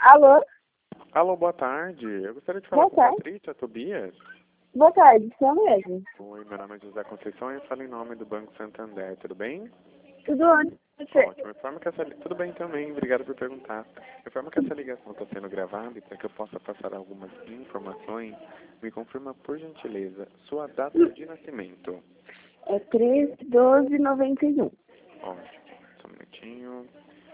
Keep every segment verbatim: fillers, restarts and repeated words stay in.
Alô? Alô, boa tarde. Eu gostaria de falar Boa com tarde. Patrícia Tobias. Boa tarde, sou mesmo. Oi, meu nome é José Conceição e eu falo em nome do Banco Santander, tudo bem? Tudo onde? Você? Ótimo. Informa que essa... li- Tudo bem também, obrigado por perguntar. Informa que essa ligação está sendo gravada e para que eu possa passar algumas informações, me confirma, por gentileza, sua data de nascimento. É treze, doze, noventa e um. Ótimo. Só um minutinho.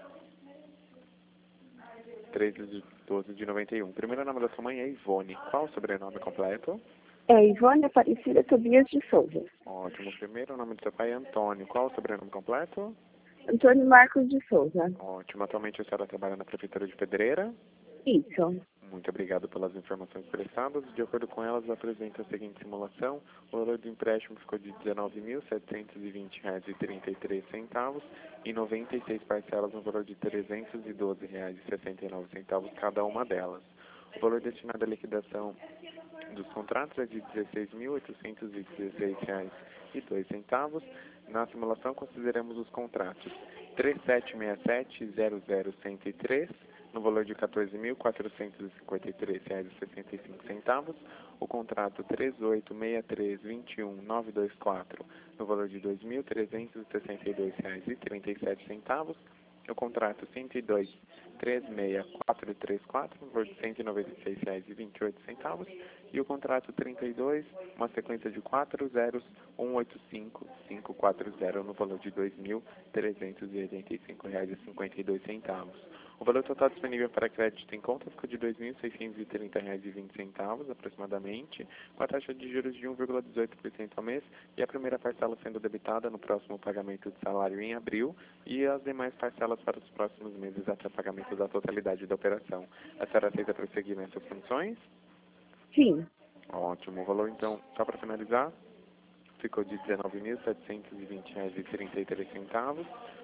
treze de doze de noventa e um. Primeiro nome da sua mãe é Ivone. Qual o sobrenome completo? É Ivone Aparecida Tobias de Souza. Ótimo. Primeiro nome do seu pai é Antônio. Qual o sobrenome completo? Antônio Marcos de Souza. Ótimo. Atualmente a senhora trabalha na Prefeitura de Pedreira. Isso. Muito obrigado pelas informações prestadas. De acordo com elas, apresenta a seguinte simulação. O valor do empréstimo ficou de dezenove mil setecentos e vinte reais e trinta e três centavos e noventa e seis parcelas no valor de trezentos e doze reais e sessenta e nove centavos cada uma delas. O valor destinado à liquidação dos contratos é de dezesseis mil oitocentos e dezesseis reais e dois centavos. Na simulação, consideramos os contratos três sete seis sete zero zero um zero três, no valor de quatorze mil quatrocentos e cinquenta e três reais e sessenta e cinco centavos, o contrato três oito seis três dois um nove dois quatro, no valor de dois mil trezentos e sessenta e dois reais e trinta e sete centavos, o contrato cento e dois três seis quatro três quatro, no valor de cento e noventa e seis reais e vinte e oito centavos, e o contrato trinta e dois, uma sequência de quatro zeros, um oito cinco cinco quatro zero, no valor de dois mil trezentos e oitenta e cinco reais e cinquenta e dois centavos. O valor total disponível para crédito em conta ficou de dois mil seiscentos e trinta reais e vinte centavos, aproximadamente, com a taxa de juros de um vírgula dezoito por cento ao mês e a primeira parcela sendo debitada no próximo pagamento de salário em abril e as demais parcelas para os próximos meses até o pagamento da totalidade da operação. A senhora aceita prosseguir nessas funções? Sim. Ótimo. O valor, então, só para finalizar, ficou de dezenove mil setecentos e vinte reais e trinta e três centavos.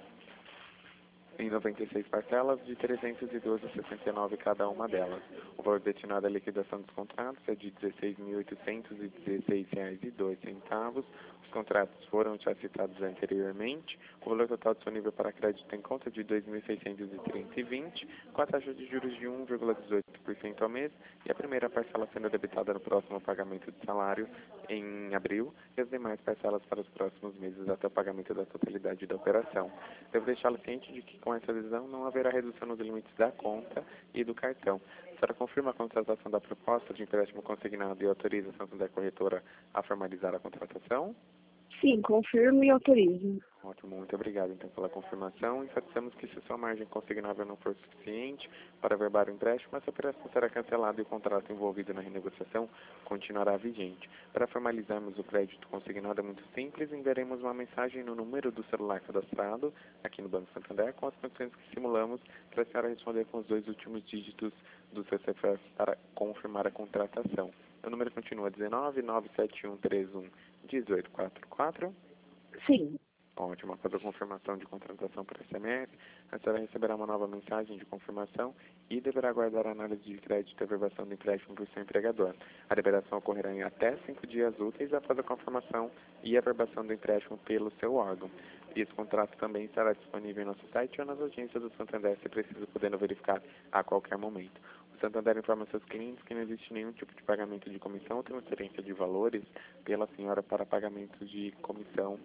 Em noventa e seis parcelas de trezentos e doze reais e sessenta e nove centavos cada uma delas. O valor destinado à liquidação dos contratos é de dezesseis mil oitocentos e dezesseis reais e dois centavos. Os contratos foram já citados anteriormente. O valor total disponível para crédito em conta é de dois mil seiscentos e trinta reais e vinte centavos, com a taxa de juros de um vírgula dezoito por cento ao mês e a primeira parcela sendo debitada no próximo pagamento de salário em abril e as demais parcelas para os próximos meses até o pagamento da totalidade da operação. Devo deixá-lo ciente de que com essa decisão não haverá redução nos limites da conta e do cartão. A senhora confirma a contratação da proposta de empréstimo consignado e autoriza a Santander Corretora a formalizar a contratação? Sim, confirmo e autorizo. Ótimo, muito obrigado então pela confirmação. Enfatizamos que se sua margem consignável não for suficiente para averbar o empréstimo, essa operação será cancelada e o contrato envolvido na renegociação continuará vigente. Para formalizarmos o crédito consignado é muito simples, enviaremos uma mensagem no número do celular cadastrado aqui no Banco Santander com as condições que simulamos para a senhora responder com os dois últimos dígitos do seu C P F para confirmar a contratação. O número continua dezenove nove sete um três um um oito quatro quatro. Sim. Ótimo. Após a confirmação de contratação por S M S, a senhora receberá uma nova mensagem de confirmação e deverá aguardar a análise de crédito e averbação do empréstimo por seu empregador. A liberação ocorrerá em até cinco dias úteis após a confirmação e averbação do empréstimo pelo seu órgão. E esse contrato também estará disponível em nosso site ou nas agências do Santander, se preciso, podendo verificar a qualquer momento. O Santander informa seus clientes que não existe nenhum tipo de pagamento de comissão ou transferência de valores pela senhora para pagamento de comissão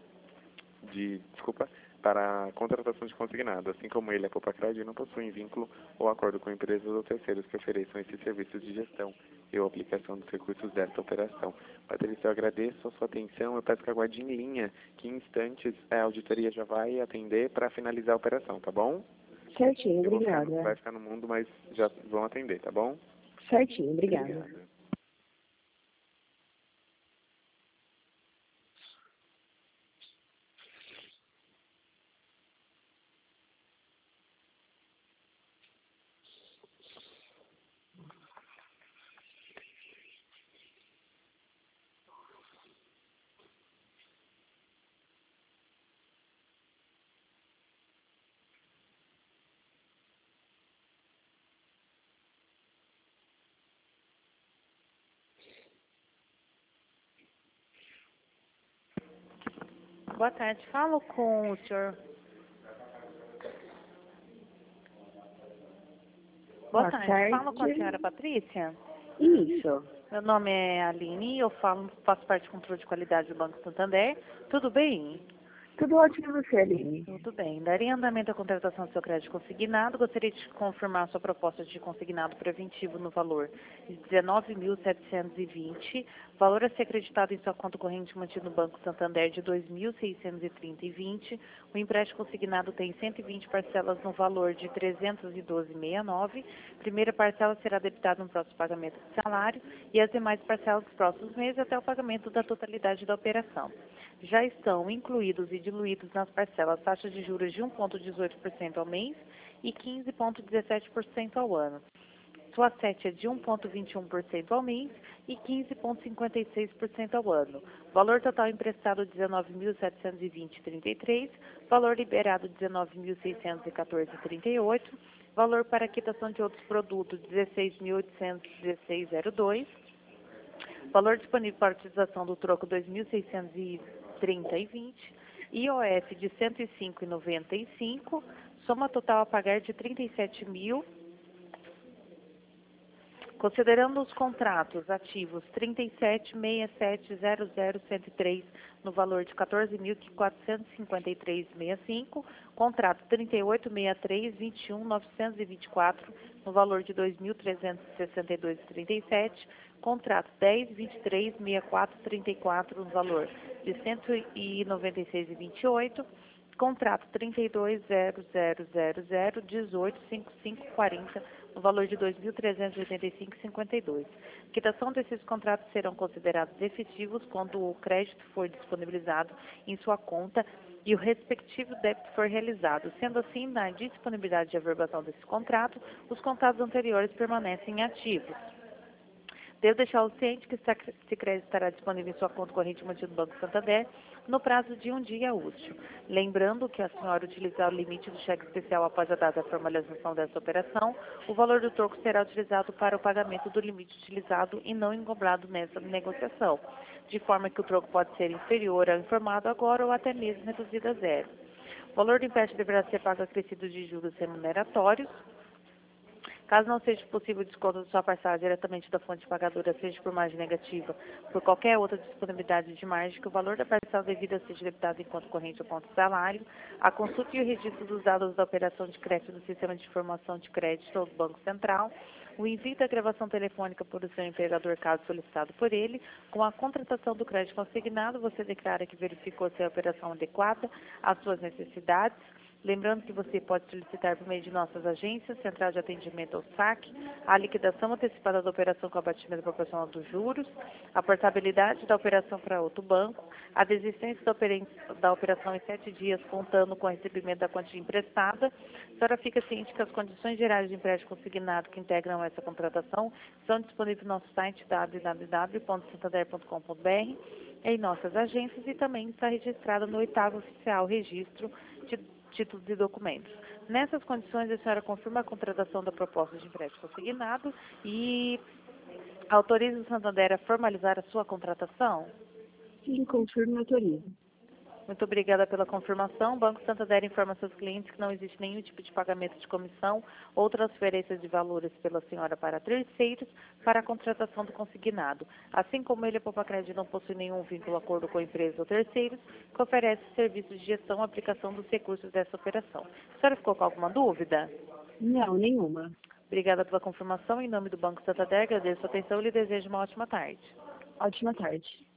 de, desculpa, para contratação de consignado, assim como ele, a Popacred, não possuem vínculo ou acordo com empresas ou terceiros que ofereçam esses serviços de gestão e ou aplicação dos recursos desta operação. Patrícia, eu agradeço a sua atenção, eu peço que aguarde em linha, que em instantes a auditoria já vai atender para finalizar a operação, tá bom? Certinho, Eu vou ficar no, obrigada. vai ficar no mundo, mas já vão atender, tá bom? Certinho, obrigada. Obrigado. Boa tarde, falo com o senhor Boa, Boa tarde. tarde. Falo com a senhora Patrícia. Isso. Meu nome é Aline, eu falo, faço parte do controle de qualidade do Banco Santander. Tudo bem? Tudo ótimo e você, Aline? Tudo bem. Daria andamento à contratação do seu crédito consignado. Gostaria de confirmar sua proposta de consignado preventivo no valor de dezenove mil setecentos e vinte. Valor a ser acreditado em sua conta corrente mantido no Banco Santander de dois mil seiscentos e trinta e vinte. O empréstimo consignado tem cento e vinte parcelas no valor de trezentos e doze vírgula sessenta e nove. Primeira parcela será debitada no próximo pagamento do salário e as demais parcelas dos próximos meses até o pagamento da totalidade da operação. Já estão incluídos e diluídos nas parcelas taxas de juros de um vírgula dezoito por cento ao mês e quinze vírgula dezessete por cento ao ano. Sua S E T é de um vírgula vinte e um por cento ao mês e quinze vírgula cinquenta e seis por cento ao ano. Valor total emprestado dezenove mil setecentos e vinte vírgula trinta e três, valor liberado dezenove mil seiscentos e quatorze vírgula trinta e oito, valor para quitação de outros produtos dezesseis mil oitocentos e dezesseis vírgula zero dois, valor disponível para utilização do troco dois mil seiscentos e trinta e vinte, I O F de cento e cinco vírgula noventa e cinco, soma total a pagar de trinta e sete mil. Considerando os contratos ativos trinta e sete, sessenta e sete, zero zero, cento e três no valor de quatorze mil quatrocentos e cinquenta e três vírgula sessenta e cinco, contrato trinta e oito, sessenta e três, vinte e um, novecentos e vinte e quatro no valor de dois mil trezentos e sessenta e dois vírgula trinta e sete, contrato dez, vinte e três, sessenta e quatro, trinta e quatro no valor de cento e noventa e seis vírgula vinte e oito, contrato trinta e dois, zero zero zero zero, dezoito, cinquenta e cinco, quarenta no valor de dois mil trezentos e oitenta e cinco vírgula cinquenta e dois. Quitação desses contratos serão considerados efetivos quando o crédito for disponibilizado em sua conta e o respectivo débito for realizado. Sendo assim, na disponibilidade de averbação desse contrato, os contratos anteriores permanecem ativos. Devo deixar o ciente que esse crédito estará disponível em sua conta corrente mantida no Banco Santander no prazo de um dia útil. Lembrando que a senhora utilizar o limite do cheque especial após a data da formalização dessa operação, o valor do troco será utilizado para o pagamento do limite utilizado e não encobrado nessa negociação, de forma que o troco pode ser inferior ao informado agora ou até mesmo reduzido a zero. O valor do empréstimo deverá ser pago acrescido de juros remuneratórios. Caso não seja possível o desconto de sua parcela diretamente da fonte pagadora, seja por margem negativa, por qualquer outra disponibilidade de margem, que o valor da parcela devida seja debitado em conta corrente ou conta salário, a consulta e o registro dos dados da operação de crédito do Sistema de Informação de Crédito ou do Banco Central, o envio da gravação telefônica por o seu empregador, caso solicitado por ele, com a contratação do crédito consignado, você declara que verificou se a operação adequada às suas necessidades. Lembrando que você pode solicitar por meio de nossas agências, Central de Atendimento ao Saque, a liquidação antecipada da operação com abatimento proporcional dos juros, a portabilidade da operação para outro banco, a desistência da, da operação em sete dias, contando com o recebimento da quantia emprestada. A senhora fica ciente que as condições gerais de empréstimo consignado que integram essa contratação estão disponíveis no nosso site w w w ponto santander ponto com ponto b r, em nossas agências, e também está registrada no oitavo oficial registro de títulos e documentos. Nessas condições, a senhora confirma a contratação da proposta de empréstimo consignado e autoriza o Santander a formalizar a sua contratação? Sim, confirmo e autorizo. Muito obrigada pela confirmação. O Banco Santander informa seus clientes que não existe nenhum tipo de pagamento de comissão ou transferências de valores pela senhora para terceiros para a contratação do consignado. Assim como ele, a Poupacred não possui nenhum vínculo, acordo com empresas ou terceiros que oferece serviços de gestão e aplicação dos recursos dessa operação. A senhora ficou com alguma dúvida? Não, nenhuma. Obrigada pela confirmação. Em nome do Banco Santander, agradeço a atenção e lhe desejo uma ótima tarde. Ótima tarde.